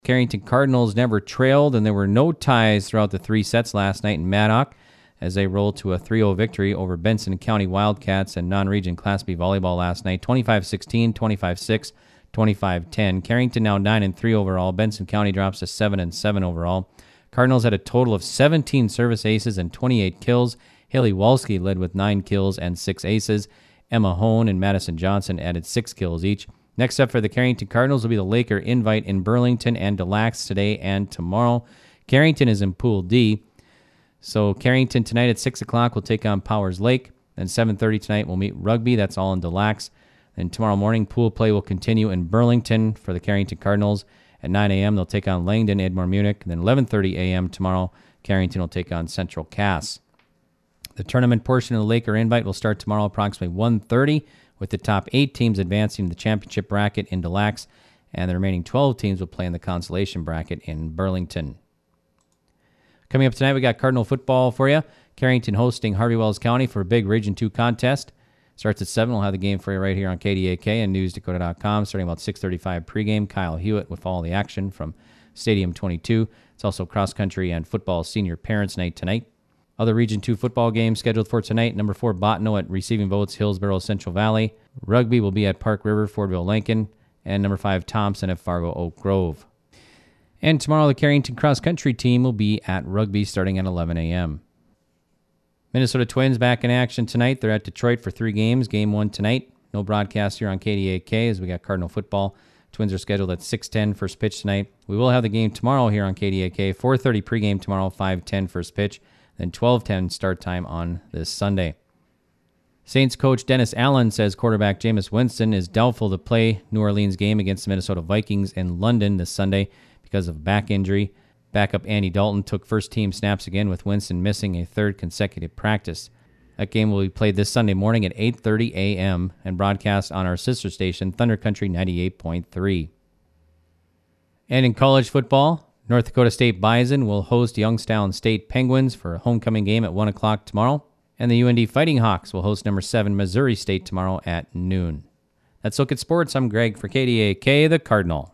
Carrington Cardinals never trailed, and there were no ties throughout the 3 sets last night in Maddock as they rolled to a 3-0 victory over Benson County Wildcats and non-region Class B volleyball last night, 25-16, 25-6, 25-10. Carrington now 9-3 overall. Benson County drops to 7-7 overall. Cardinals had a total of 17 service aces and 28 kills. Haley Walski led with 9 kills and 6 aces. Emma Hone and Madison Johnson added 6 kills each. Next up for the Carrington Cardinals will be the Laker Invite in Burlington and Des Lacs today and tomorrow. Carrington is in Pool D. So Carrington tonight at 6 o'clock will take on Powers Lake. Then 7:30 tonight we'll meet Rugby. That's all in Des Lacs. Then tomorrow morning pool play will continue in Burlington for the Carrington Cardinals. At 9 a.m. they'll take on Langdon, Edmore Munich. And then 11:30 a.m. tomorrow, Carrington will take on Central Cass. The tournament portion of the Laker Invite will start tomorrow approximately 1:30 with the top 8 teams advancing to the championship bracket in Des Lacs. And the remaining 12 teams will play in the consolation bracket in Burlington. Coming up tonight, we got Cardinal football for you. Carrington hosting Harvey Wells County for a big Region 2 contest. Starts at 7. We'll have the game for you right here on KDAK and NewsDakota.com. Starting about 6:35 pregame. Kyle Hewitt with all the action from Stadium 22. It's also cross-country and football senior parents' night tonight. Other Region 2 football games scheduled for tonight. Number 4, Bottineau at Receiving Votes, Hillsboro, Central Valley. Rugby will be at Park River, Fordville, Lincoln. And number 5, Thompson at Fargo, Oak Grove. And tomorrow, the Carrington cross-country team will be at Rugby starting at 11 a.m. Minnesota Twins back in action tonight. They're at Detroit for 3 games. Game 1 tonight. No broadcast here on KDAK as we got Cardinal football. Twins are scheduled at 6:10 first pitch tonight. We will have the game tomorrow here on KDAK. 4:30 pregame tomorrow, 5:10 first pitch. Then 12:10 start time on this Sunday. Saints coach Dennis Allen says quarterback Jameis Winston is doubtful to play New Orleans game against the Minnesota Vikings in London this Sunday because of back injury. Backup Andy Dalton took first-team snaps again with Winston missing a 3rd consecutive practice. That game will be played this Sunday morning at 8:30 a.m. and broadcast on our sister station, Thunder Country 98.3. And in college football, North Dakota State Bison will host Youngstown State Penguins for a homecoming game at 1 o'clock tomorrow. And the UND Fighting Hawks will host number 7 Missouri State tomorrow at noon. That's Look at Sports. I'm Greg for KDAK, the Cardinal.